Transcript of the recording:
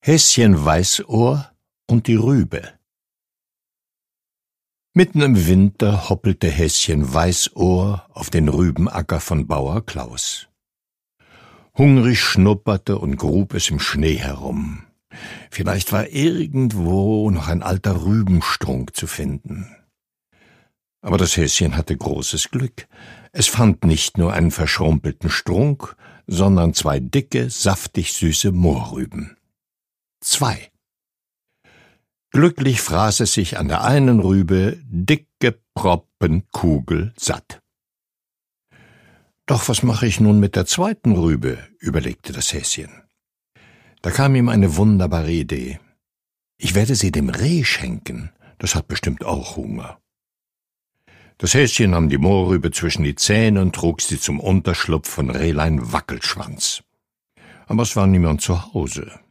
Häschen Weißohr und die Rübe. Mitten im Winter hoppelte Häschen Weißohr auf den Rübenacker von Bauer Klaus. Hungrig schnupperte und grub es im Schnee herum. Vielleicht war irgendwo noch ein alter Rübenstrunk zu finden. Aber das Häschen hatte großes Glück. Es fand nicht nur einen verschrumpelten Strunk, sondern 2 dicke, saftig süße Mohrrüben. 2. Glücklich fraß es sich an der einen Rübe dicke Proppen kugelsatt. »Doch was mache ich nun mit der 2. Rübe?« überlegte das Häschen. Da kam ihm eine wunderbare Idee. »Ich werde sie dem Reh schenken, das hat bestimmt auch Hunger.« Das Häschen nahm die Mohrrübe zwischen die Zähne und trug sie zum Unterschlupf von Rehlein Wackelschwanz. Aber es war niemand zu Hause.